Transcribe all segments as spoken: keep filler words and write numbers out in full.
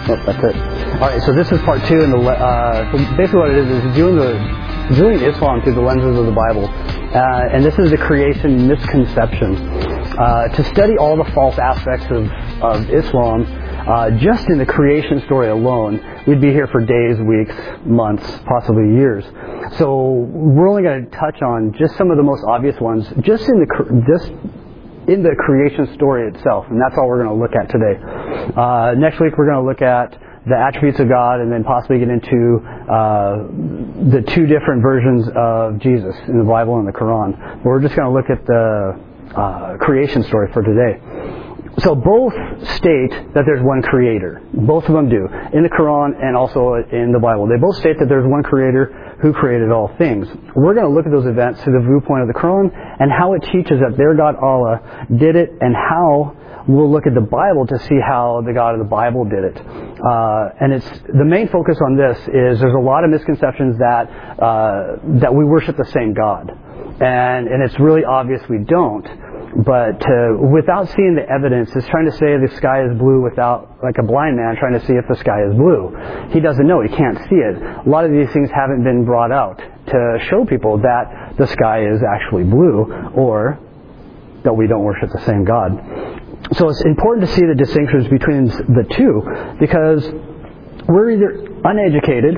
Oh, that's it. All right, so this is part two, and the uh, so basically what it is is viewing the viewing Islam through the lenses of the Bible, uh, and this is the creation misconception. Uh, to study all the false aspects of of Islam, uh, just in the creation story alone, we'd be here for days, weeks, months, possibly years. So we're only going to touch on just some of the most obvious ones, just in the just. in the creation story itself, and that's all we're going to look at today. Uh, next week we're going to look at the attributes of God, and then possibly get into uh, the two different versions of Jesus in the Bible and the Quran. But we're just going to look at the uh, creation story for today. So both state that there's one creator. Both of them do. In the Quran and also in the Bible. They both state that there's one creator who created all things. We're going to look at those events through the viewpoint of the Quran and how it teaches that their God Allah did it, and how we'll look at the Bible to see how the God of the Bible did it. Uh, and it's the main focus on this is there's a lot of misconceptions that uh, that we worship the same God. And, and it's really obvious we don't. But uh, without seeing the evidence, it's trying to say the sky is blue without, like a blind man trying to see if the sky is blue. He doesn't know. He can't see it. A lot of these things haven't been brought out to show people that the sky is actually blue, or that we don't worship the same God. So it's important to see the distinctions between the two, because we're either uneducated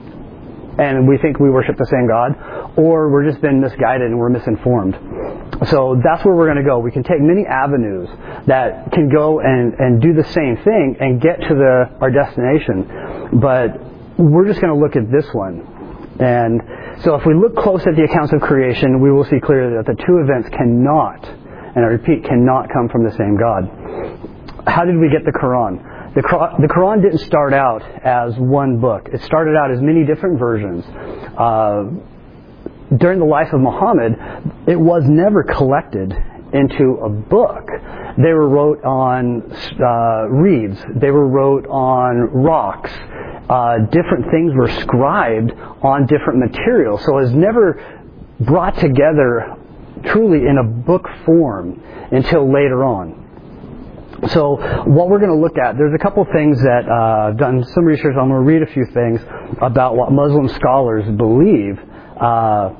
and we think we worship the same God, or we're just been misguided and we're misinformed. So that's where we're going to go. We can take many avenues that can go and, and do the same thing and get to the our destination. But we're just going to look at this one. And so if we look close at the accounts of creation, we will see clearly that the two events cannot, and I repeat, cannot come from the same God. How did we get the Quran? The, the Quran didn't start out as one book. It started out as many different versions. Uh, during the life of Muhammad, it was never collected into a book. They were wrote on uh, reeds. They were wrote on rocks. Uh, different things were scribed on different materials. So it was never brought together truly in a book form until later on. So what we're going to look at, there's a couple things that uh, I've done some research on. I'm going to read a few things about what Muslim scholars believe. Uh,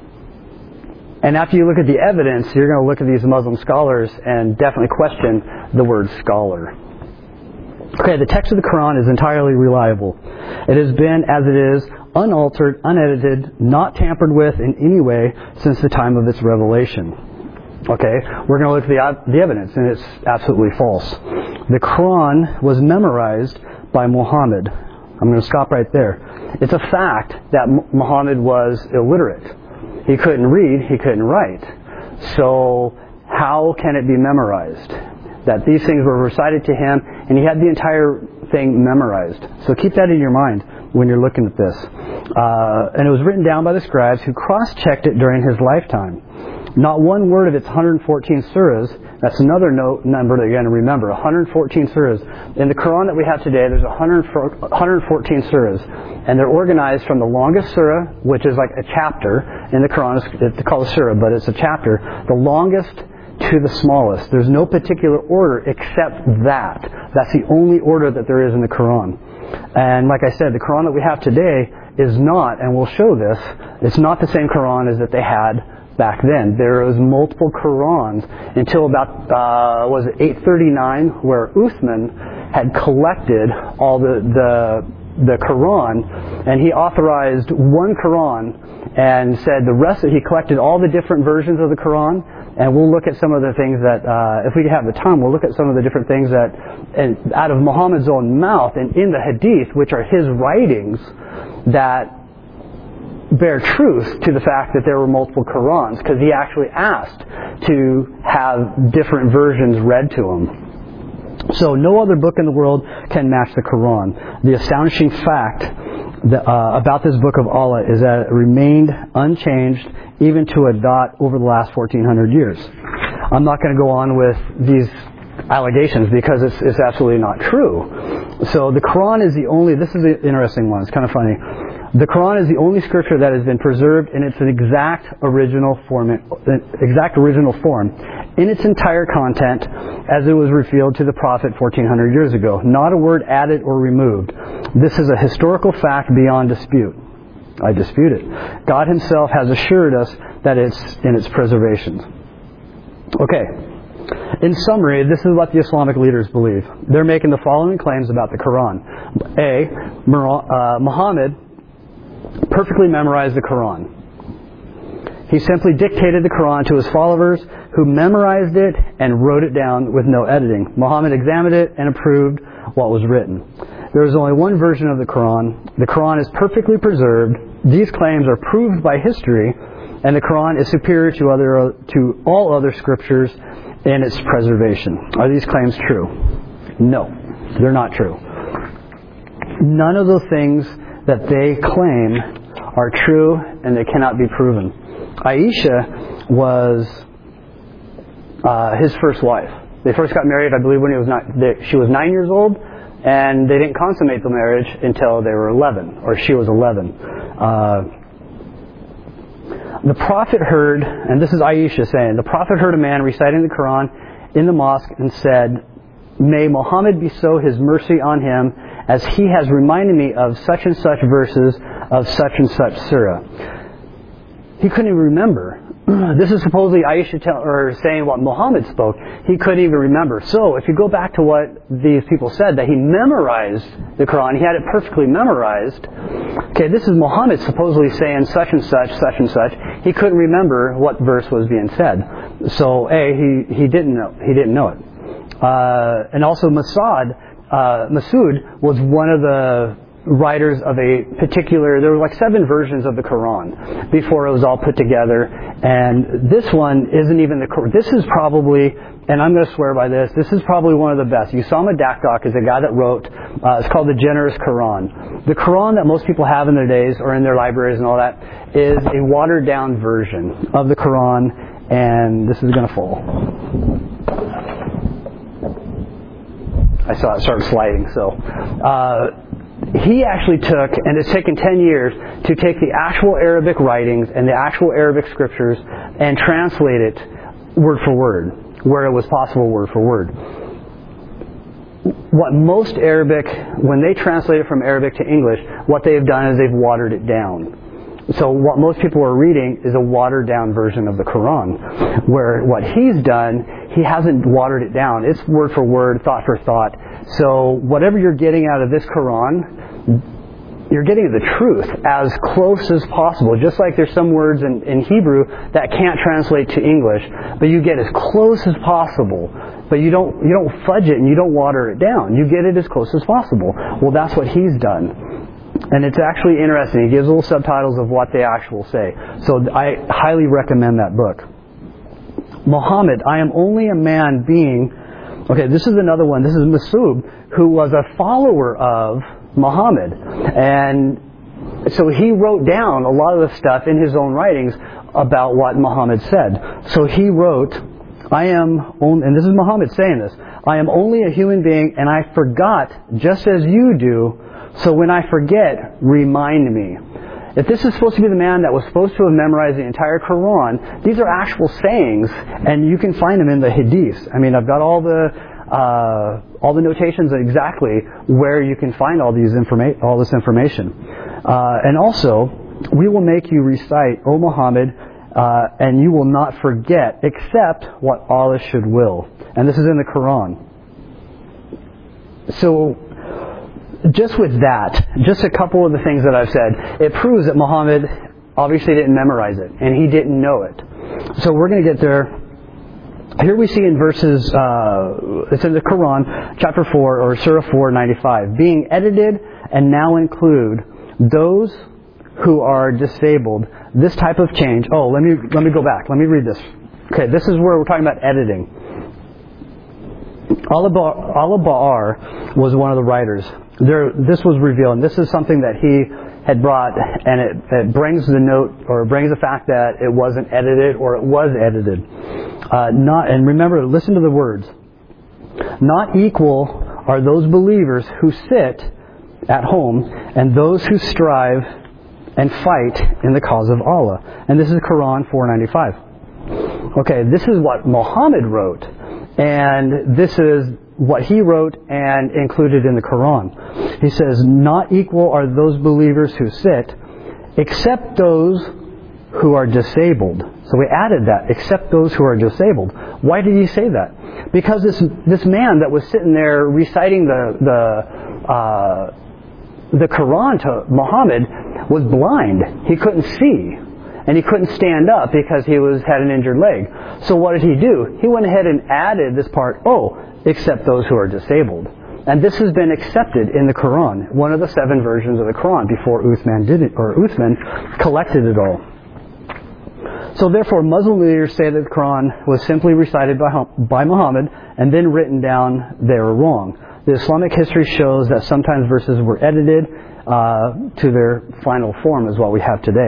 and after you look at the evidence, you're going to look at these Muslim scholars and definitely question the word scholar. Okay, the text of the Quran is entirely reliable. It has been, as it is, unaltered, unedited, not tampered with in any way since the time of its revelation. Okay, we're going to look at the, the evidence, and it's absolutely false. The Quran was memorized by Muhammad. I'm going to stop right there. It's a fact that Muhammad was illiterate. He couldn't read, he couldn't write. So how can it be memorized? That these things were recited to him, and he had the entire thing memorized. So keep that in your mind when you're looking at this. Uh, and it was written down by the scribes who cross-checked it during his lifetime. Not one word of its one hundred fourteen surahs, that's another note, number that you're going to remember, one hundred fourteen surahs. In the Quran that we have today, there's one hundred fourteen surahs. And they're organized from the longest surah, which is like a chapter. In the Quran, it's called a surah, but it's a chapter. The longest to the smallest. There's no particular order except that. That's the only order that there is in the Quran. And like I said, the Quran that we have today is not, and we'll show this, it's not the same Quran as that they had back then. There was multiple Qurans until about, uh, was it eight thirty-nine, where Uthman had collected all the, the, the Quran, and he authorized one Quran and said the rest, he collected all the different versions of the Quran, and we'll look at some of the things that, uh, if we have the time, we'll look at some of the different things that, and out of Muhammad's own mouth and in the Hadith, which are his writings, that bear truth to the fact that there were multiple Qurans, because he actually asked to have different versions read to him. So no other book in the world can match the Quran. The astonishing fact that, uh, about this book of Allah is that it remained unchanged even to a dot over the last fourteen hundred years. I'm not going to go on with these allegations because it's, it's absolutely not true. So the Quran is the only, this is the interesting one, it's kind of funny. The Quran is the only scripture that has been preserved in its exact original form, exact original form, in its entire content, as it was revealed to the Prophet fourteen hundred years ago. Not a word added or removed. This is a historical fact beyond dispute. I dispute it. God Himself has assured us that it's in its preservation. Okay. In summary, this is what the Islamic leaders believe. They're making the following claims about the Quran. A. Uh, Muhammad perfectly memorized the Quran. He simply dictated the Quran to his followers, who memorized it and wrote it down with no editing. Muhammad examined it and approved what was written. There is only one version of the Quran. The Quran is perfectly preserved. These claims are proved by history, and the Quran is superior to other to all other scriptures in its preservation. Are these claims true? No, they're not true. None of the things that they claim are true, and they cannot be proven. Aisha was uh, his first wife. They first got married, I believe, when he was not, they, she was nine years old, and they didn't consummate the marriage until they were eleven, or she was eleven. Uh, the Prophet heard, and this is Aisha saying, the Prophet heard a man reciting the Quran in the mosque and said, "May Muhammad bestow his mercy on him, as he has reminded me of such and such verses of such and such surah." He couldn't even remember. This is supposedly Aisha tell, or saying what Muhammad spoke. He couldn't even remember. So if you go back to what these people said, that he memorized the Quran, he had it perfectly memorized. Okay, this is Muhammad supposedly saying such and such, such and such. He couldn't remember what verse was being said. So A, he, he didn't know he didn't know it. Uh, and also Masad, uh, Masood was one of the writers of a particular, there were like seven versions of the Quran before it was all put together, and this one isn't even the Quran. This is probably, and I'm going to swear by this, this is probably one of the best. Usama Dakdok is a guy that wrote, uh, it's called the Generous Quran. The Quran that most people have in their days or in their libraries and all that is a watered down version of the Quran, and this is going to fall. I saw it start sliding, so uh, he actually took, and it's taken ten years, to take the actual Arabic writings and the actual Arabic scriptures and translate it word for word, where it was possible word for word. What most Arabic, when they translate it from Arabic to English, what they've done is they've watered it down. So what most people are reading is a watered down version of the Quran, where what he's done, he hasn't watered it down. It's word for word, thought for thought. So whatever you're getting out of this Quran, you're getting the truth as close as possible. Just like there's some words in, in Hebrew that can't translate to English, but you get as close as possible. But you don't you don't fudge it and you don't water it down. You get it as close as possible. Well, that's what he's done. And it's actually interesting. He gives little subtitles of what they actually say. So I highly recommend that book. Muhammad, I am only a man being... Okay, this is another one. This is Masud, who was a follower of Muhammad. And so he wrote down a lot of the stuff in his own writings about what Muhammad said. So he wrote, I am only... And this is Muhammad saying this. I am only a human being, and I forgot just as you do. So when I forget, remind me. If this is supposed to be the man that was supposed to have memorized the entire Quran, these are actual sayings, and you can find them in the Hadiths. I mean, I've got all the uh, all the notations exactly where you can find all these informa- all this information. Uh, and also, we will make you recite, O Muhammad, uh, and you will not forget, except what Allah should will. And this is in the Quran. So, just with that, just a couple of the things that I've said, it proves that Muhammad obviously didn't memorize it, and he didn't know it. So we're going to get there. Here we see in verses, uh, it's in the Quran, chapter four, or Surah four, ninety-five, being edited and now include those who are disabled. This type of change. Oh, let me let me go back. Let me read this. Okay, this is where we're talking about editing. Al-Ba'ar was one of the writers. There, this was revealed, and this is something that he had brought, and it, it brings the note, or brings the fact that it wasn't edited, or it was edited. Uh, not, and remember, listen to the words. Not equal are those believers who sit at home, and those who strive and fight in the cause of Allah. And this is Quran four ninety-five. Okay, this is what Muhammad wrote, and this is what he wrote and included in the Quran. He says, not equal are those believers who sit, except those who are disabled. So we added that, except those who are disabled. Why did he say that? Because this this man that was sitting there reciting the the uh, the Quran to Muhammad was blind. He couldn't see. And he couldn't stand up because he was had an injured leg. So what did he do? He went ahead and added this part, oh, except those who are disabled. And this has been accepted in the Quran, one of the seven versions of the Quran before Uthman did it, or Uthman collected it all. So therefore, Muslim leaders say that the Quran was simply recited by, by Muhammad and then written down. They were wrong. The Islamic history shows that sometimes verses were edited uh, to their final form, is what we have today.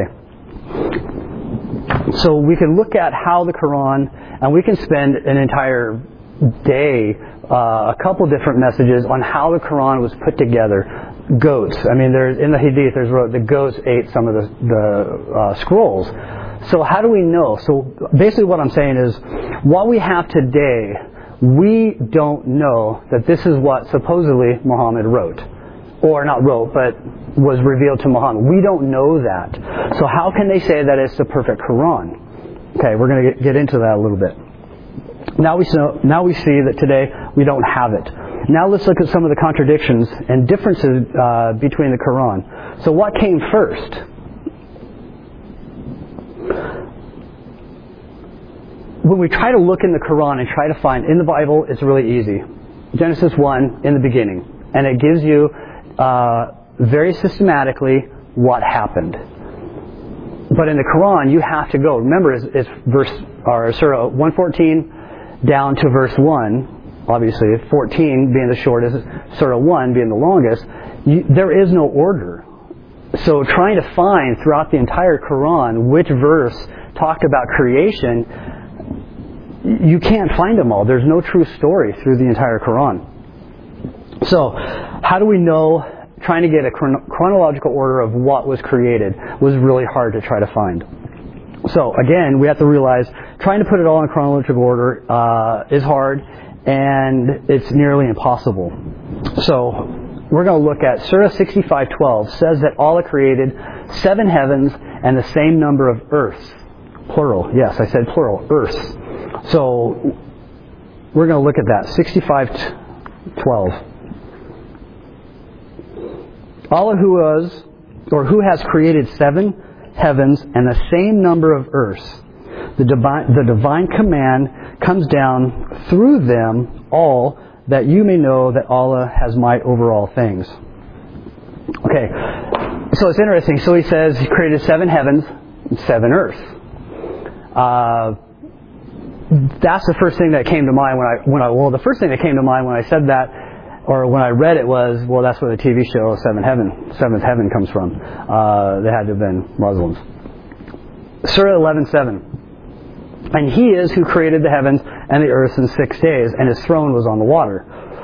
So we can look at how the Quran, and we can spend an entire day, uh, a couple different messages on how the Quran was put together. Goats. I mean, there's in the Hadith, there's wrote the goats ate some of the, the uh, scrolls. So how do we know? So basically what I'm saying is, what we have today, we don't know that this is what supposedly Muhammad wrote. Or not wrote, but was revealed to Muhammad. We don't know that. So how can they say that it's the perfect Quran? Okay, we're going to get, get into that a little bit. Now we, so, now we see that today we don't have it. Now let's look at some of the contradictions and differences uh, between the Quran. So what came first? When we try to look in the Quran and try to find, in the Bible, it's really easy. Genesis one, in the beginning. And it gives you uh, very systematically what happened. But in the Quran, you have to go. Remember, it's, it's verse, or Surah one fourteen down to verse one. Obviously, fourteen being the shortest, Surah one being the longest. You, there is no order. So trying to find throughout the entire Quran which verse talked about creation, you can't find them all. There's no true story through the entire Quran. So, how do we know? Trying to get a chron- chronological order of what was created was really hard to try to find. So, again, we have to realize trying to put it all in chronological order uh, is hard, and it's nearly impossible. So, we're going to look at Surah sixty-five twelve says that Allah created seven heavens and the same number of earths. Plural. Yes, I said plural. Earths. So, we're going to look at that. sixty-five twelve. Allah who was, or who has created seven heavens and the same number of earths. The divine, the divine command comes down through them all, that you may know that Allah has might over all things. Okay, so it's interesting. So he says he created seven heavens and seven earths. Uh, that's the first thing that came to mind when I, when I, well, the first thing that came to mind when I said that, or when I read it was, well, that's where the T V show Seven Heaven, Seventh Heaven comes from. Uh, they had to have been Muslims. Surah eleven seven. And he is who created the heavens and the earth in six days, and his throne was on the water.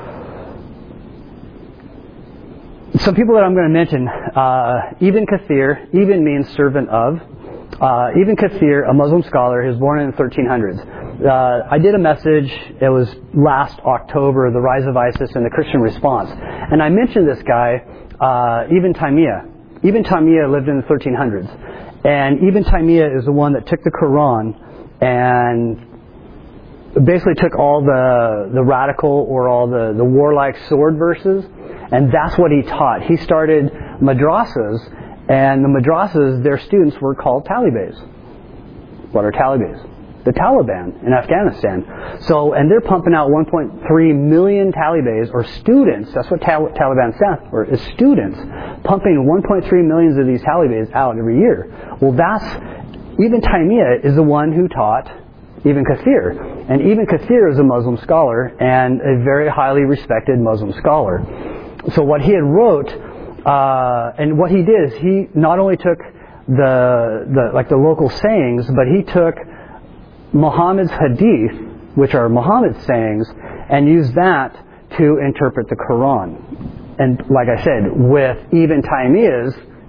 Some people that I'm going to mention, uh, Ibn Kathir, Ibn means servant of. Uh, Ibn Kathir, a Muslim scholar, he was born in the thirteen hundreds. Uh, I did a message, it was last October, The Rise of ISIS and the Christian Response. And I mentioned this guy, uh, Ibn Taymiyyah. Ibn Taymiyyah lived in the thirteen hundreds. And Ibn Taymiyyah is the one that took the Quran and basically took all the, the radical or all the, the warlike sword verses, and that's what he taught. He started madrasas, and the madrasas, their students were called talibés. What are talibés? The Taliban in Afghanistan. So, and they're pumping out one point three million talibés, or students, that's what Tal- Taliban stands for, is students, pumping one point three million of these talibés out every year. Well, that's, Ibn Taymiyyah is the one who taught Ibn Kathir. And Ibn Kathir is a Muslim scholar, and a very highly respected Muslim scholar. So what he had wrote, uh, and what he did is he not only took the, the, like the local sayings, but he took Muhammad's hadith, which are Muhammad's sayings, and use that to interpret the Quran. And like I said, with Ibn Taymiyyah's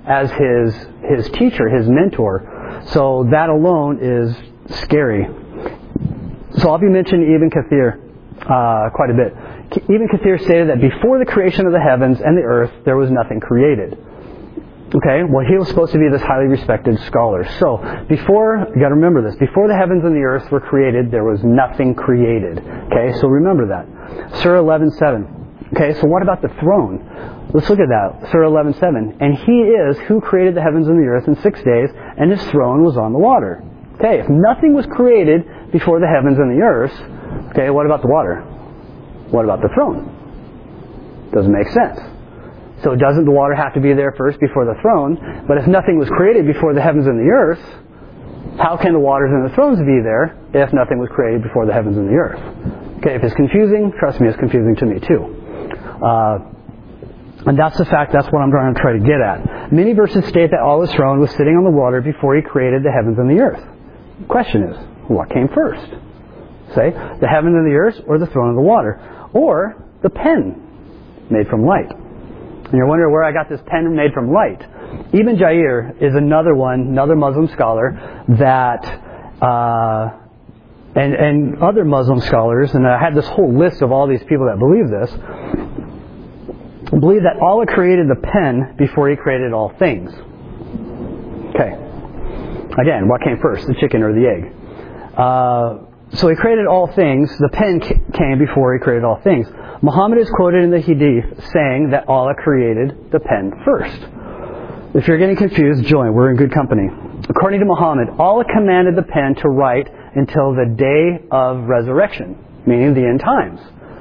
as his his teacher, his mentor. So that alone is scary. So I'll be mentioning Ibn Kathir uh, quite a bit. Ibn Kathir stated that before the creation of the heavens and the earth, there was nothing created. Okay, well, he was supposed to be this highly respected scholar. So, before, you got to remember this, before the heavens and the earth were created, there was nothing created. Okay, so remember that. Surah eleven seven. Okay, so what about the throne? Let's look at that. Surah eleven seven. And he is who created the heavens and the earth in six days, and his throne was on the water. Okay, if nothing was created before the heavens and the earth, okay, what about the water? What about the throne? Doesn't make sense. So doesn't the water have to be there first before the throne? But if nothing was created before the heavens and the earth, how can the waters and the thrones be there if nothing was created before the heavens and the earth? Okay, if it's confusing, trust me, it's confusing to me too. Uh, and that's the fact, that's what I'm trying to try to get at. Many verses state that Allah's throne was sitting on the water before He created the heavens and the earth. The question is, what came first? Say, the heavens and the earth, or the throne of the water? Or the pen made from light? And you're wondering where I got this pen made from light. Ibn Jair is another one, another Muslim scholar that, uh, and, and other Muslim scholars, and I had this whole list of all these people that believe this, believe that Allah created the pen before He created all things. Okay. Again, what came first, the chicken or the egg? Uh, so He created all things. The pen came before He created all things. Muhammad is quoted in the Hadith saying that Allah created the pen first. If you're getting confused, join. We're in good company. According to Muhammad, Allah commanded the pen to write until the day of resurrection, meaning the end times.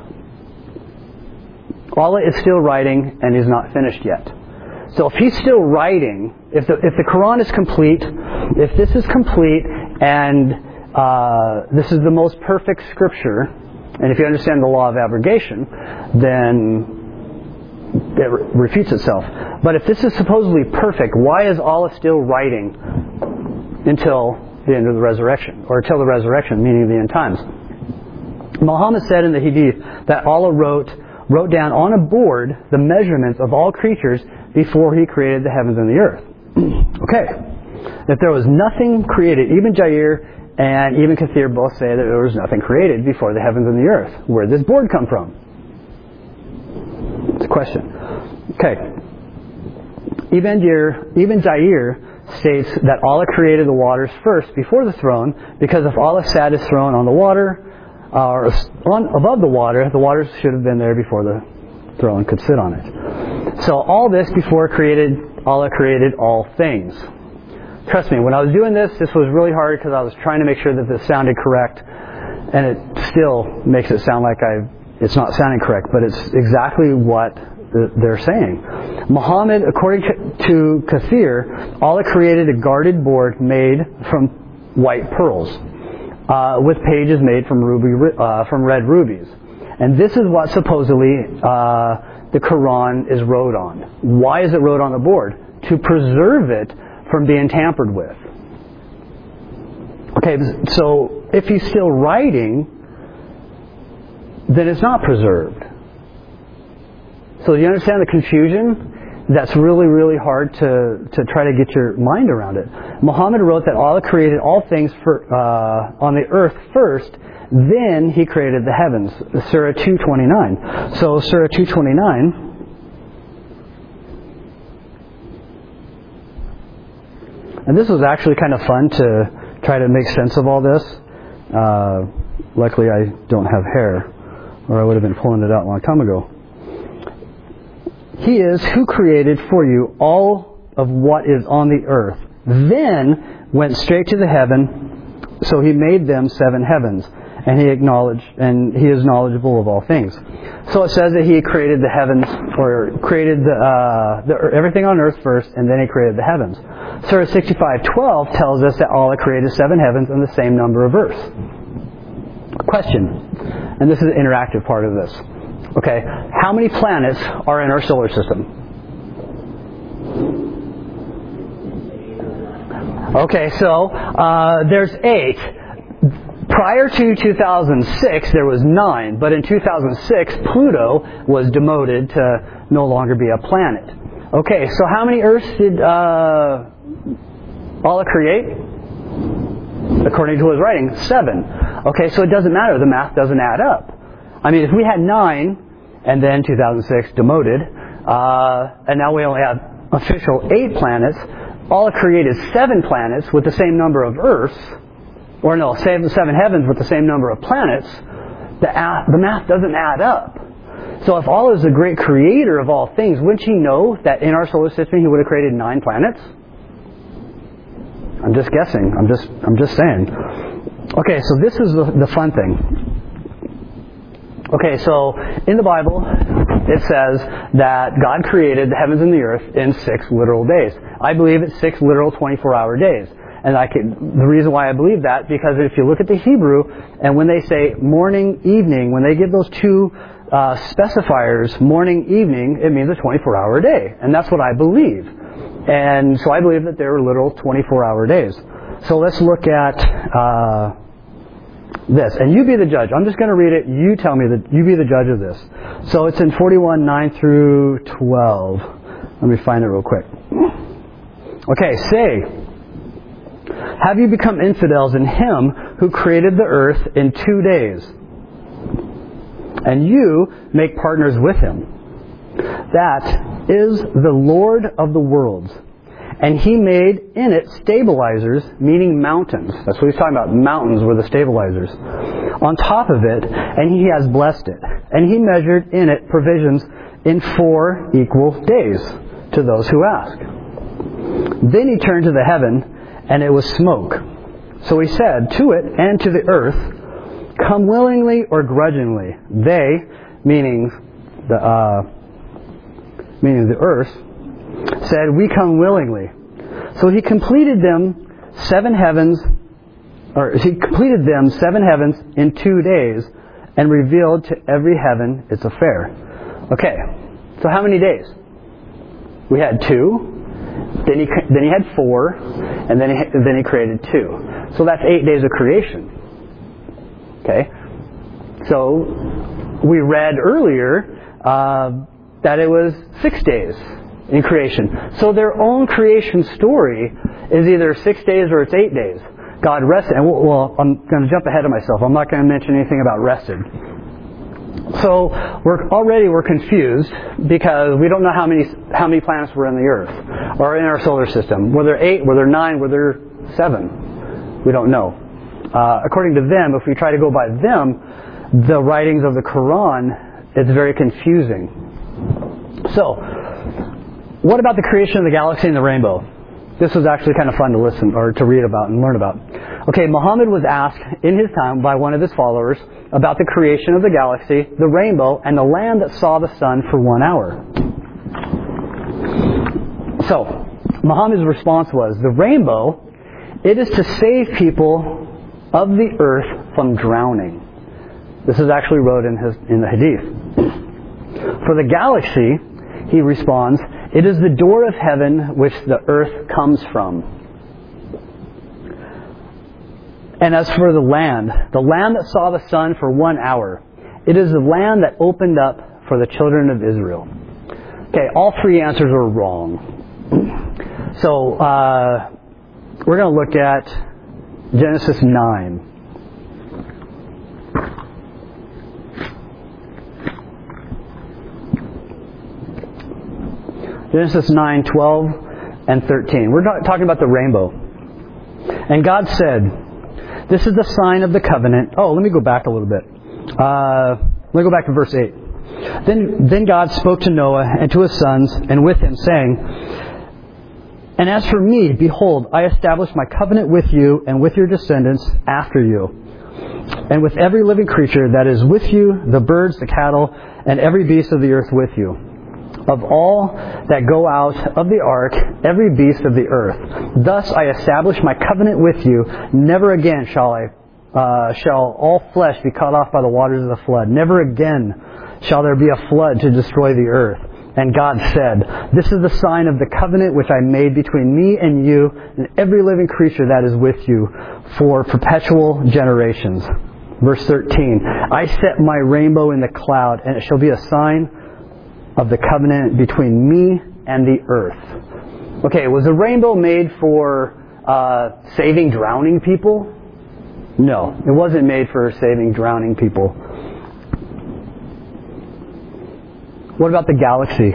Allah is still writing and is not finished yet. So if He's still writing, if the, if the Quran is complete, if this is complete and uh, this is the most perfect scripture, and if you understand the law of abrogation, then it re- refutes itself. But if this is supposedly perfect, why is Allah still writing until the end of the resurrection? Or until the resurrection, meaning the end times? Muhammad said in the Hadith that Allah wrote, wrote down on a board the measurements of all creatures before He created the heavens and the earth. Okay. If there was nothing created, Ibn Jair and Ibn Kathir both say that there was nothing created before the heavens and the earth. Where did this board come from? It's a question. Okay. Ibn Jair, Ibn Jair states that Allah created the waters first before the throne, because if Allah sat His throne on the water, uh, or on, above the water, the waters should have been there before the throne could sit on it. So all this before created, Allah created all things. Trust me, when I was doing this, this was really hard because I was trying to make sure that this sounded correct, and it still makes it sound like I it's not sounding correct, but it's exactly what they're saying. Muhammad, according to Kathir, Allah created a guarded board made from white pearls, uh, with pages made from ruby uh, from red rubies, and this is what supposedly uh, the Quran is wrote on. Why is it wrote on the board? To preserve it from being tampered with. Okay, so if He's still writing, then it's not preserved. So do you understand the confusion? That's really, really hard to, to try to get your mind around it. Muhammad wrote that Allah created all things for, uh, on the earth first, then He created the heavens. Surah two twenty-nine. So Surah two twenty-nine... And this was actually kind of fun to try to make sense of all this. Uh, luckily I don't have hair, or I would have been pulling it out a long time ago. He is who created for you all of what is on the earth, then went straight to the heaven, so He made them seven heavens, and He acknowledged, and He is knowledgeable of all things. So it says that He created the heavens, or created the, uh, the everything on earth first, and then He created the heavens. Surah sixty-five twelve tells us that Allah created seven heavens and the same number of earths. Question, and this is the interactive part of this. Okay, how many planets are in our solar system? Okay, so uh, there's eight. Prior to two thousand six, there was nine, but in two thousand six, Pluto was demoted to no longer be a planet. Okay, so how many earths did uh, Allah create? According to his writing, seven. Okay, so it doesn't matter. The math doesn't add up. I mean, if we had nine, and then two thousand six demoted, uh, and now we only have official eight planets, Allah created seven planets with the same number of Earths, or no, seven, seven heavens with the same number of planets. The, the math doesn't add up. So if Allah is the great creator of all things, wouldn't He know that in our solar system He would have created nine planets? I'm just guessing. I'm just I'm just saying. Okay, so this is the, the fun thing. Okay, so in the Bible it says that God created the heavens and the earth in six literal days. I believe it's six literal twenty-four hour days. And I can, the reason why I believe that, because if you look at the Hebrew, and when they say morning, evening, when they give those two uh, specifiers, morning, evening, it means a twenty-four hour day. And that's what I believe. And so I believe that there were literal twenty-four hour days. So let's look at uh, this. And you be the judge. I'm just going to read it. You tell me that you be the judge of this. So it's in forty-one, nine through twelve. Let me find it real quick. Okay, say, have you become infidels in Him who created the earth in two days? And you make partners with Him. That is the Lord of the worlds. And He made in it stabilizers, meaning mountains. That's what He's talking about. Mountains were the stabilizers. On top of it, and He has blessed it. And He measured in it provisions in four equal days to those who ask. Then He turned to the heaven, and it was smoke. So He said to it and to the earth, come willingly or grudgingly. They, meaning the uh, meaning the earth, said, we come willingly. So He completed them seven heavens, or He completed them seven heavens in two days, and revealed to every heaven its affair. Okay, so how many days? We had two. Then he then he had four, and then he then he created two. So that's eight days of creation. Okay, so we read earlier uh, that it was six days in creation. So their own creation story is either six days or it's eight days. God rested. And well, I'm going to jump ahead of myself. I'm not going to mention anything about rested. So we're already we're confused because we don't know how many how many planets were in the Earth or in our solar system. Were there eight? Were there nine? Were there seven? We don't know. Uh, according to them, if we try to go by them, the writings of the Quran, it's very confusing. So, what about the creation of the galaxy and the rainbow? This was actually kind of fun to listen or to read about and learn about. Okay, Muhammad was asked in his time by one of his followers about the creation of the galaxy, the rainbow, and the land that saw the sun for one hour. So, Muhammad's response was, the rainbow, it is to save people of the earth from drowning. This is actually wrote in his in the Hadith. For the galaxy, he responds, it is the door of heaven which the earth comes from. And as for the land, the land that saw the sun for one hour, it is the land that opened up for the children of Israel. Okay, all three answers are wrong. So, uh, we're going to look at Genesis nine. Genesis nine, twelve, and thirteen. We're talking about the rainbow. And God said, this is the sign of the covenant. Oh, let me go back a little bit. Uh, let me go back to verse eight. Then, then God spoke to Noah and to his sons and with him, saying, and as for me, behold, I establish my covenant with you and with your descendants after you, and with every living creature that is with you, the birds, the cattle, and every beast of the earth with you. Of all that go out of the ark, every beast of the earth. Thus I establish my covenant with you. Never again shall I, uh, shall all flesh be cut off by the waters of the flood. Never again shall there be a flood to destroy the earth. And God said, this is the sign of the covenant which I made between me and you and every living creature that is with you for perpetual generations. Verse thirteen, I set my rainbow in the cloud, and it shall be a sign of the covenant between me and the earth. Okay, was the rainbow made for uh, saving drowning people? No, it wasn't made for saving drowning people. What about the galaxy?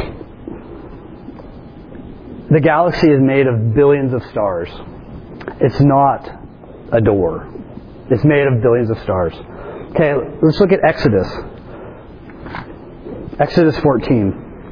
The galaxy is made of billions of stars. It's not a door. It's made of billions of stars. Okay, let's look at Exodus. Exodus fourteen.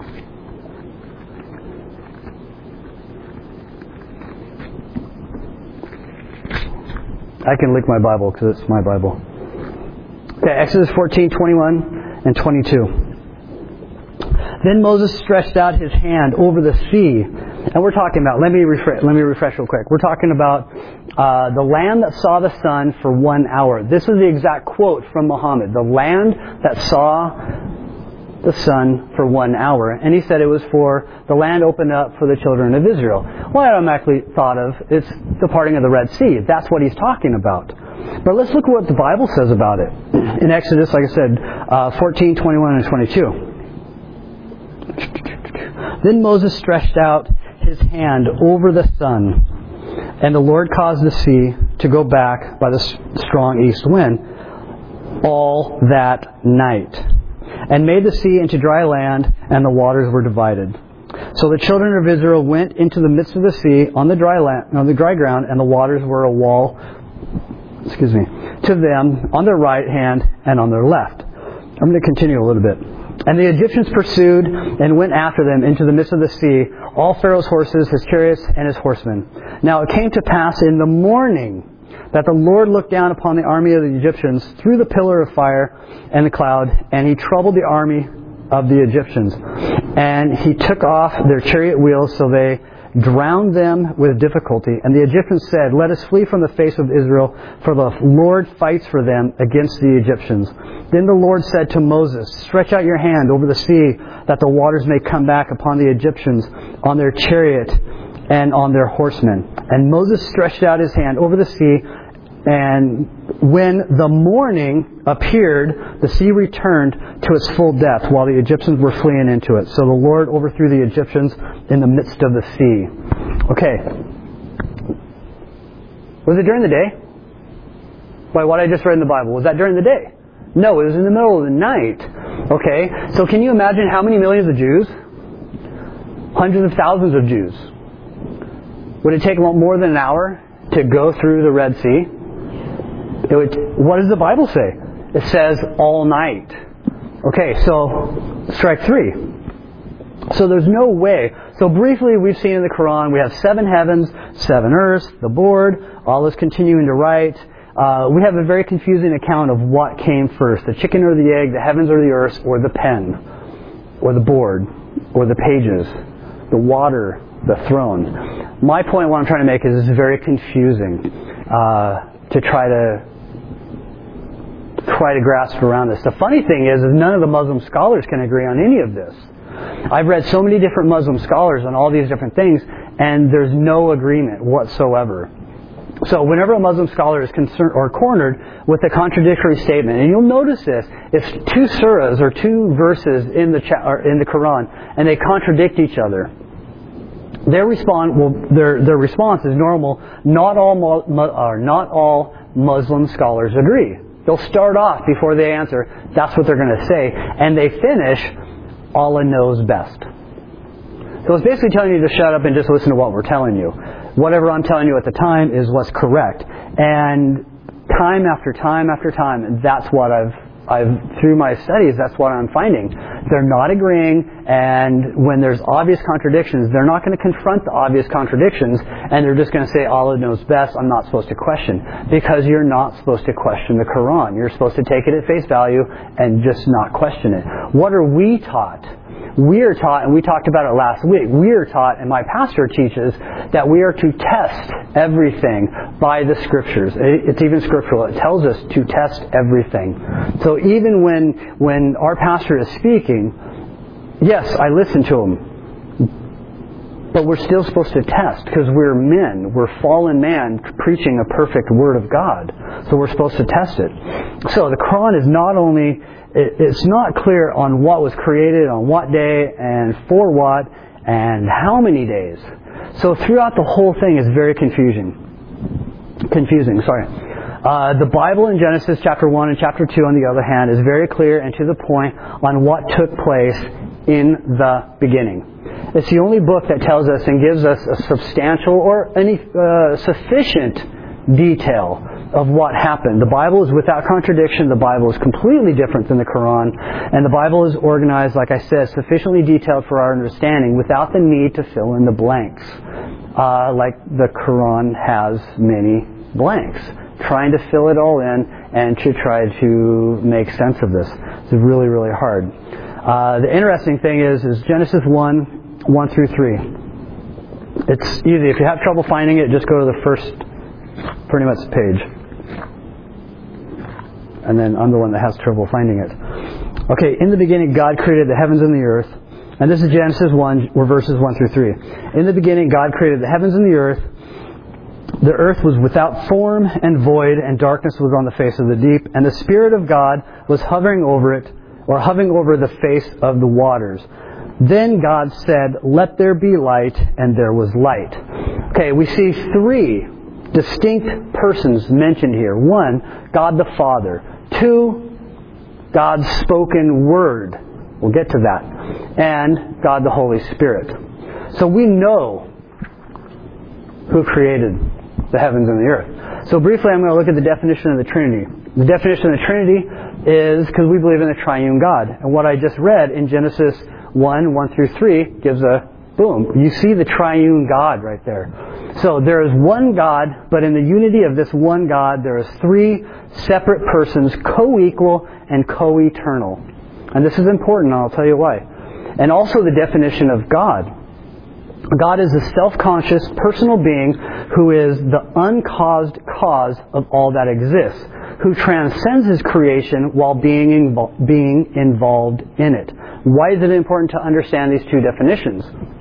I can lick my Bible because it's my Bible. Okay, Exodus fourteen, twenty-one and twenty-two. Then Moses stretched out his hand over the sea. And we're talking about, let me refresh, let me refresh real quick. We're talking about uh, the land that saw the sun for one hour. This is the exact quote from Muhammad. The land that saw the sun for one hour. And he said it was for the land opened up for the children of Israel. Well, I automatically thought of, it's the parting of the Red Sea. That's what he's talking about. But let's look at what the Bible says about it. In Exodus, like I said, uh, fourteen, twenty-one, and twenty-two. Then Moses stretched out his hand over the sun, and the Lord caused the sea to go back by the strong east wind all that night, and made the sea into dry land, and the waters were divided. So the children of Israel went into the midst of the sea on the dry land, on the dry ground, and the waters were a wall, excuse me, to them on their right hand and on their left. I'm going to continue a little bit. And the Egyptians pursued and went after them into the midst of the sea, all Pharaoh's horses, his chariots, and his horsemen. Now it came to pass in the morning that the Lord looked down upon the army of the Egyptians through the pillar of fire and the cloud, and he troubled the army of the Egyptians. And he took off their chariot wheels, so they drowned them with difficulty. And the Egyptians said, "Let us flee from the face of Israel, for the Lord fights for them against the Egyptians." Then the Lord said to Moses, "Stretch out your hand over the sea, that the waters may come back upon the Egyptians, on their chariot and on their horsemen." And Moses stretched out his hand over the sea, and when the morning appeared, the sea returned to its full depth, while the Egyptians were fleeing into it. So the Lord overthrew the Egyptians in the midst of the sea. Okay. Was it during the day? By what I just read in the Bible, was that during the day? No, it was in the middle of the night. Okay, so can you imagine how many millions of Jews? Hundreds of thousands of Jews. Would it take more than an hour to go through the Red Sea? It would, what does the Bible say? It says all night. Okay, so strike three. So there's no way. So briefly, we've seen in the Quran, we have seven heavens, seven earths, the board, all is continuing to write. Uh, we have a very confusing account of what came first, the chicken or the egg, the heavens or the earth, or the pen, or the board, or the pages, the water, the throne. My point, what I'm trying to make, is it's very confusing uh, to try to try to grasp around this. The funny thing is, is none of the Muslim scholars can agree on any of this. I've read so many different Muslim scholars on all these different things, and there's no agreement whatsoever. So whenever a Muslim scholar is concerned or cornered with a contradictory statement, and you'll notice this, if two surahs or two verses in the cha- or in the Quran, and they contradict each other, their respond well, their their response is normal. Not all mu- mu- or not all Muslim scholars agree. They'll start off before they answer. That's what they're going to say, and they finish, Allah knows best. So it's basically telling you to shut up and just listen to what we're telling you. Whatever I'm telling you at the time is what's correct. And time after time after time, that's what I've, I've through my studies, that's what I'm finding. They're not agreeing, and when there's obvious contradictions, they're not going to confront the obvious contradictions, and they're just going to say, Allah knows best, I'm not supposed to question. Because you're not supposed to question the Quran. You're supposed to take it at face value and just not question it. What are we taught? We are taught, and we talked about it last week, we are taught, and my pastor teaches, that we are to test everything by the Scriptures. It's even scriptural. It tells us to test everything. So even when when our pastor is speaking, yes, I listen to him. But we're still supposed to test, because we're men. We're fallen man preaching a perfect Word of God. So we're supposed to test it. So the Quran is not only... It's not clear on what was created, on what day, and for what, and how many days. So throughout the whole thing is very confusing. Confusing, sorry. Uh, the Bible in Genesis chapter one and chapter two, on the other hand, is very clear and to the point on what took place in the beginning. It's the only book that tells us and gives us a substantial or any uh, sufficient detail of what happened. The Bible is without contradiction. The Bible is completely different than the Quran. And the Bible is organized, like I said, sufficiently detailed for our understanding without the need to fill in the blanks. Uh, like the Quran has many blanks. Trying to fill it all in and to try to make sense of this. It's really, really hard. Uh, the interesting thing is, is Genesis one, one through three. It's easy. If you have trouble finding it, just go to the first, pretty much, page. And then I'm the one that has trouble finding it. Okay, in the beginning God created the heavens and the earth. And this is Genesis one, or verses one through three. In the beginning God created the heavens and the earth. The earth was without form and void, and darkness was on the face of the deep. And the Spirit of God was hovering over it, or hovering over the face of the waters. Then God said, "Let there be light," and there was light. Okay, we see three distinct persons mentioned here. One, God the Father. Two, God's spoken word. We'll get to that. And God the Holy Spirit. So we know who created the heavens and the earth. So briefly I'm going to look at the definition of the Trinity. The definition of the Trinity is because we believe in the triune God. And what I just read in Genesis one, one through three gives a boom. You see the triune God right there. So there is one God, but in the unity of this one God, there is three separate persons, co-equal and co-eternal. And this is important, and I'll tell you why. And also the definition of God. God is a self-conscious, personal being who is the uncaused cause of all that exists, who transcends His creation while being invo- being involved in it. Why is it important to understand these two definitions?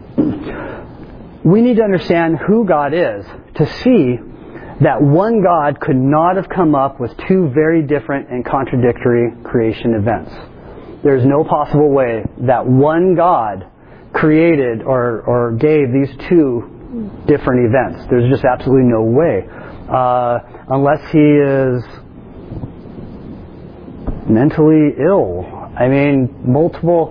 We need to understand who God is to see that one God could not have come up with two very different and contradictory creation events. There's no possible way that one God created or, or gave these two different events. There's just absolutely no way. Uh, unless He is mentally ill. I mean, multiple...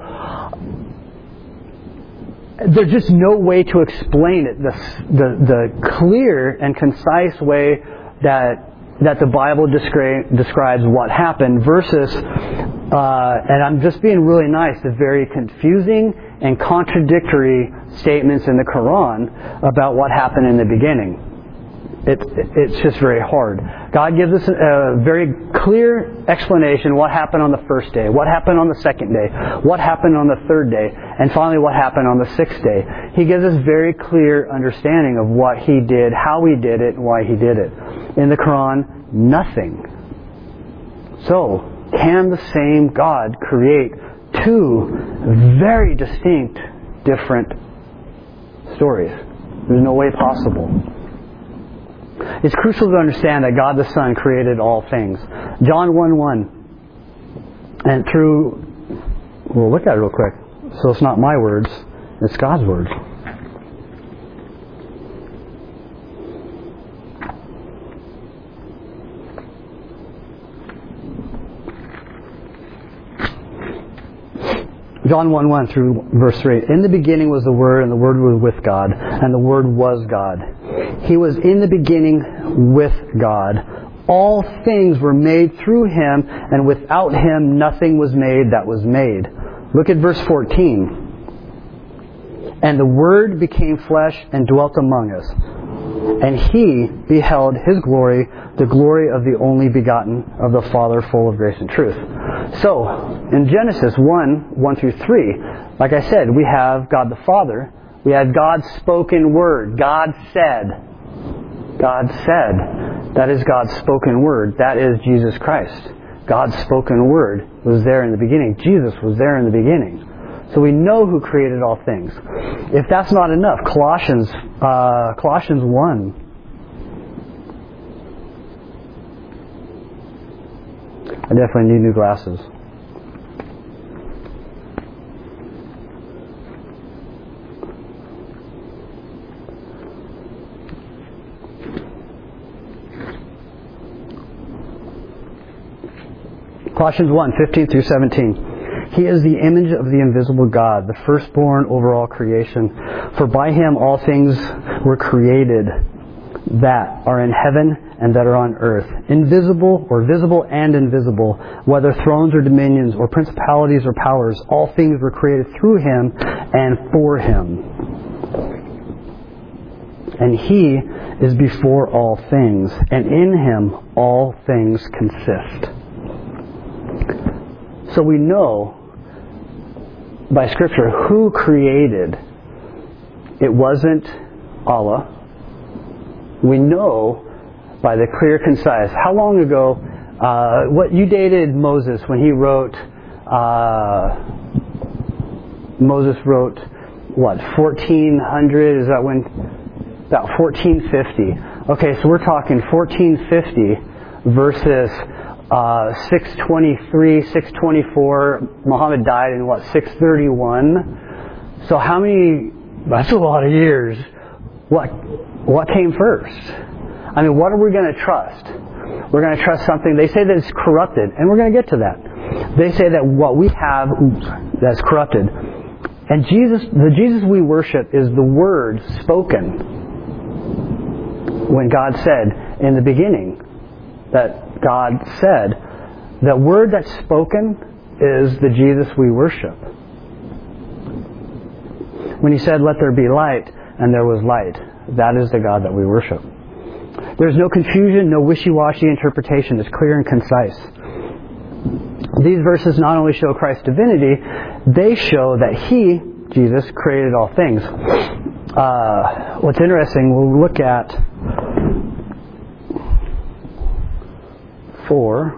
There's just no way to explain it. The, the, the clear and concise way that that the Bible descri- describes what happened versus, uh, and I'm just being really nice, the very confusing and contradictory statements in the Quran about what happened in the beginning. It, it's just very hard. God gives us a very clear explanation what happened on the first day, what happened on the second day, what happened on the third day, and finally what happened on the sixth day. He gives us very clear understanding of what He did, how He did it, and why He did it. In the Quran, nothing. So, can the same God create two very distinct, different stories? There's no way possible. It's crucial to understand that God the Son created all things. John one one. And through... We'll look at it real quick. So it's not my words. It's God's words. John one one through verse three. In the beginning was the Word, and the Word was with God, and the Word was God. He was in the beginning with God. All things were made through Him, and without Him nothing was made that was made. Look at verse fourteen. And the Word became flesh and dwelt among us. And He beheld His glory, the glory of the only begotten of the Father, full of grace and truth. So, in Genesis one, one through three, like I said, we have God the Father. We have God's spoken word. God said. God said. That is God's spoken word. That is Jesus Christ. God's spoken word was there in the beginning. Jesus was there in the beginning. So we know who created all things. If that's not enough, Colossians, uh, Colossians one. I definitely need new glasses. Colossians one, fifteen through seventeen. He is the image of the invisible God, the firstborn over all creation. For by Him all things were created that are in heaven and that are on earth, invisible or visible and invisible, whether thrones or dominions or principalities or powers. All things were created through Him and for Him. And He is before all things, and in Him all things consist. So we know by Scripture who created. It wasn't Allah. We know by the clear, concise. How long ago, uh, what you dated Moses when he wrote, uh, Moses wrote, what, fourteen hundred? Is that when? About fourteen fifty. Okay, so we're talking fourteen fifty versus uh, six twenty-three, six twenty-four. Muhammad died in what, six thirty-one? So how many, that's a lot of years. What, what came first? I mean, what are we going to trust? We're going to trust something. They say that it's corrupted, and we're going to get to that. They say that what we have, oops, that's corrupted. And Jesus, the Jesus we worship is the Word spoken. When God said in the beginning, that God said, the Word that's spoken is the Jesus we worship. When He said, let there be light, and there was light, that is the God that we worship. There's no confusion, no wishy-washy interpretation. It's clear and concise. These verses not only show Christ's divinity, they show that He, Jesus, created all things. Uh, what's interesting, we'll look at four.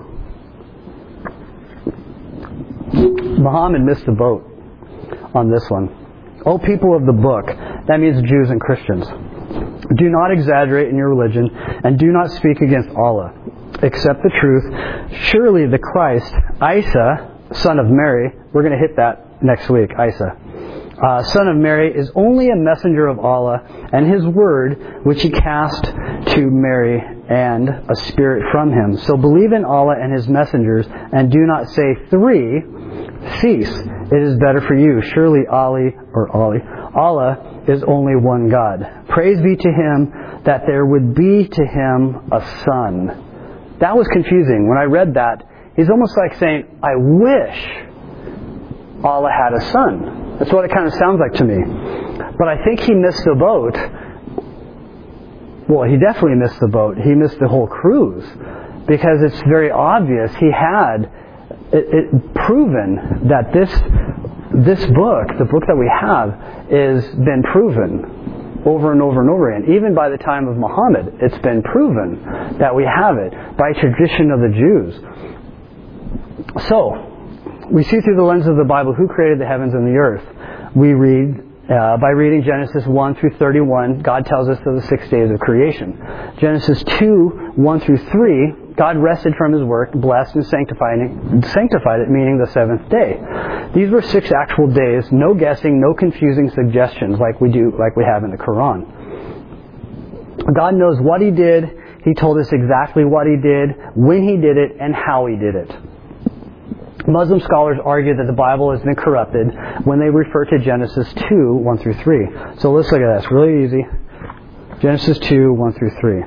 Muhammad missed the boat on this one. O people of the book, that means Jews and Christians, do not exaggerate in your religion and do not speak against Allah. Accept the truth. Surely the Christ, Isa, son of Mary, we're going to hit that next week, Isa, uh, son of Mary, is only a messenger of Allah and His word which He cast to Mary and a spirit from Him. So believe in Allah and His messengers and do not say three, cease. It is better for you. Surely Ali, or Ali, Allah is only one God. Praise be to Him that there would be to Him a son. That was confusing. When I read that, he's almost like saying, I wish Allah had a son. That's what it kind of sounds like to me. But I think he missed the boat. Well, he definitely missed the boat. He missed the whole cruise. Because it's very obvious he had it, it proven that this this book, the book that we have, is been proven over and over and over again. Even by the time of Muhammad, it's been proven that we have it by tradition of the Jews. So, we see through the lens of the Bible who created the heavens and the earth. We read, uh, by reading Genesis one through thirty-one, God tells us of the six days of creation. Genesis two, one through three, God rested from His work, blessed and sanctified it, sanctified it, meaning the seventh day. These were six actual days, no guessing, no confusing suggestions like we do, like we have in the Quran. God knows what He did. He told us exactly what He did, when He did it, and how He did it. Muslim scholars argue that the Bible has been corrupted when they refer to Genesis two, one through three. So let's look at this. Really easy. Genesis two, one through three.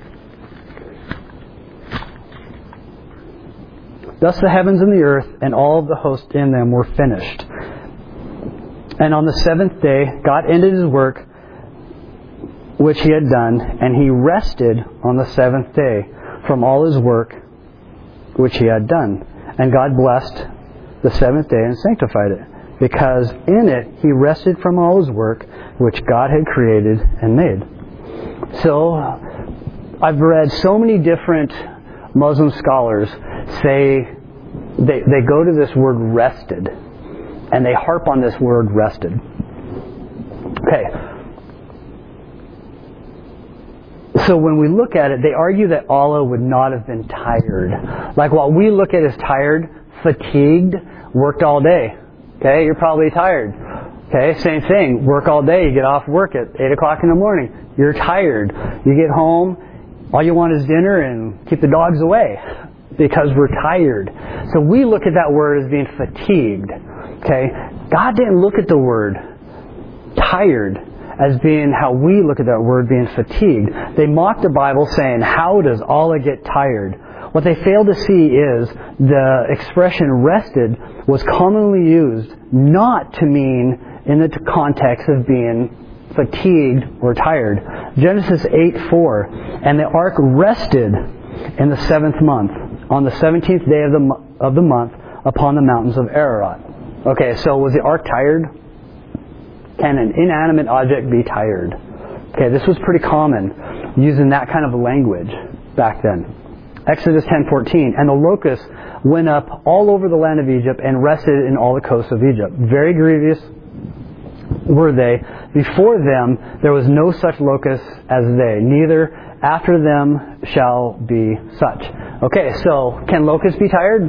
Thus the heavens and the earth and all of the host in them were finished. And on the seventh day, God ended His work which He had done, and He rested on the seventh day from all His work which He had done. And God blessed the seventh day and sanctified it, because in it He rested from all His work which God had created and made. So, I've read so many different Muslim scholars say they, they go to this word rested, and they harp on this word rested. Okay. So when we look at it, they argue that Allah would not have been tired. Like what we look at as tired, fatigued, worked all day. Okay, you're probably tired. Okay, same thing. Work all day. You get off work at eight o'clock in the morning. You're tired. You get home, all you want is dinner and keep the dogs away. because we're tired. So we look at that word as being fatigued. Okay? God didn't look at the word tired as being how we look at that word being fatigued. They mock the Bible saying, how does Allah get tired? What they fail to see is the expression rested was commonly used not to mean in the context of being fatigued or tired. Genesis eight four, and the ark rested in the seventh month, on the seventeenth day of the of the month, upon the mountains of Ararat. Okay, so was the ark tired? Can an inanimate object be tired? Okay, this was pretty common, using that kind of language back then. Exodus ten fourteen, and the locusts went up all over the land of Egypt and rested in all the coasts of Egypt. Very grievous were they. Before them there was no such locust as they, neither after them shall be such. Okay, so can locusts be tired?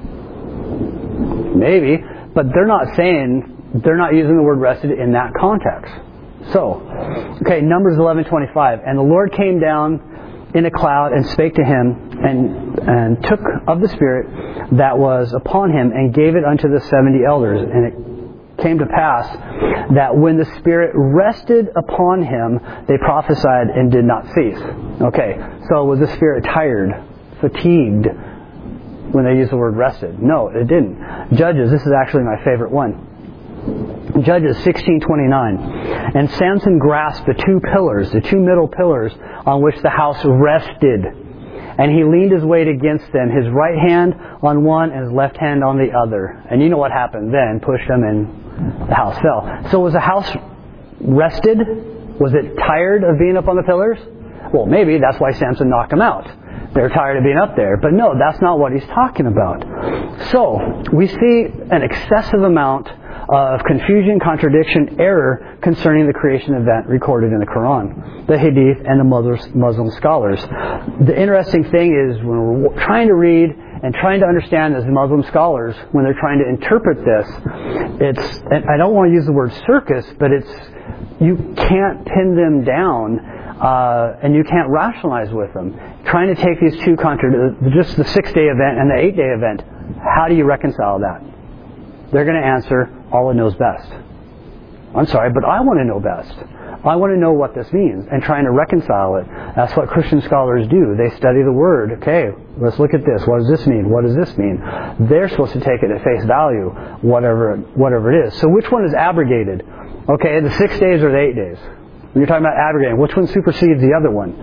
Maybe, but they're not saying, they're not using the word rested in that context. So, okay, Numbers eleven twenty-five, and the Lord came down in a cloud and spake to him, and and took of the Spirit that was upon him, and gave it unto the seventy elders. And it came to pass that when the Spirit rested upon him, they prophesied and did not cease. Okay, so was the Spirit tired, fatigued, when they used the word rested? No, it didn't. Judges, this is actually my favorite one. Judges sixteen twenty-nine, and Samson grasped the two pillars, the two middle pillars on which the house rested, and he leaned his weight against them, his right hand on one and his left hand on the other. And you know what happened then, pushed them and the house fell. So was the house rested? Was it tired of being up on the pillars? Well, maybe that's why Samson knocked them out. They're tired of being up there. But no, that's not what he's talking about. So, we see an excessive amount of confusion, contradiction, error concerning the creation event recorded in the Quran, the Hadith, and the Muslim scholars. The interesting thing is when we're trying to read and trying to understand as Muslim scholars, when they're trying to interpret this, it's, and I don't want to use the word circus, but it's, you can't pin them down uh, and you can't rationalize with them. Trying to take these two contra- just the six-day event and the eight-day event, how do you reconcile that? They're going to answer, Allah knows best. I'm sorry, but I want to know best. I want to know what this means and trying to reconcile it. That's what Christian scholars do. They study the Word. Okay, let's look at this. What does this mean? What does this mean? They're supposed to take it at face value, whatever whatever it is. So which one is abrogated? Okay, the six days or the eight days? When you're talking about abrogating, which one supersedes the other one?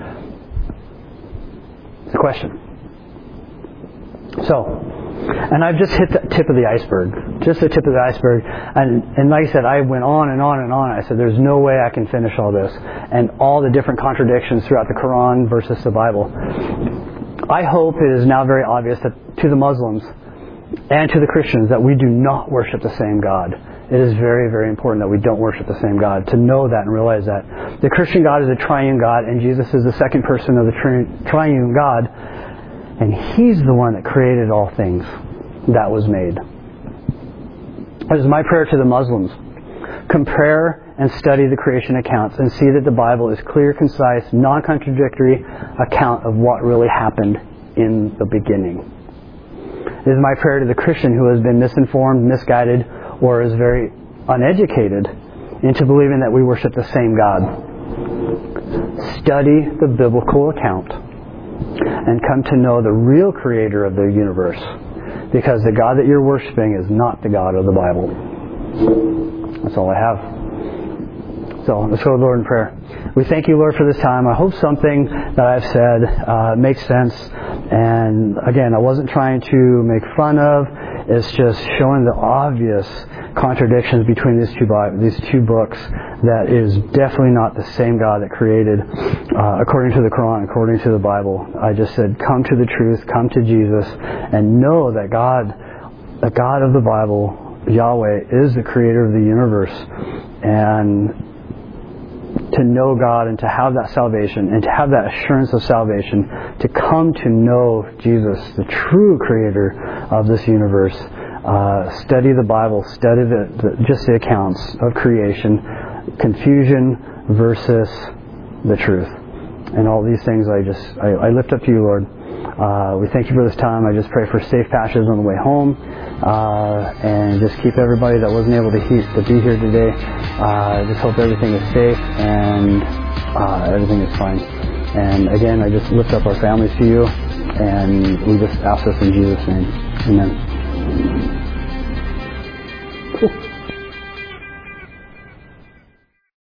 It's a question. So, and I've just hit the tip of the iceberg. Just the tip of the iceberg. And, and like I said, I went on and on and on. I said, there's no way I can finish all this. And all the different contradictions throughout the Quran versus the Bible. I hope it is now very obvious that to the Muslims and to the Christians that we do not worship the same God. It is very, very important that we don't worship the same God. To know that and realize that. The Christian God is a triune God, and Jesus is the second person of the tri- triune God. And He's the one that created all things that was made. It is my prayer to the Muslims. Compare and study the creation accounts and see that the Bible is clear, concise, non-contradictory account of what really happened in the beginning. It is my prayer to the Christian who has been misinformed, misguided, or is very uneducated into believing that we worship the same God. Study the biblical account and come to know the real creator of the universe, because the God that you're worshiping is not the God of the Bible. That's all I have. So let's go to the Lord in prayer. We thank you, Lord, for this time. I hope something that I've said uh, makes sense. And again, I wasn't trying to make fun of. It's just showing the obvious contradictions between these two these two books. That is definitely not the same God that created, uh, according to the Quran, according to the Bible. I just said, come to the truth, come to Jesus, and know that God, the God of the Bible, Yahweh, is the creator of the universe. And to know God and to have that salvation and to have that assurance of salvation, to come to know Jesus, the true creator of this universe. Uh, study the Bible, study the, the, just the accounts of creation, confusion versus the truth. And all these things I just, I, I lift up to you, Lord. Uh, we thank you for this time. I just pray for safe passage on the way home, uh, and just keep everybody that wasn't able to, he- to be here today. Uh, just hope everything is safe and uh, everything is fine. And again, I just lift up our families to you, and we just ask this in Jesus' name. Amen. Cool.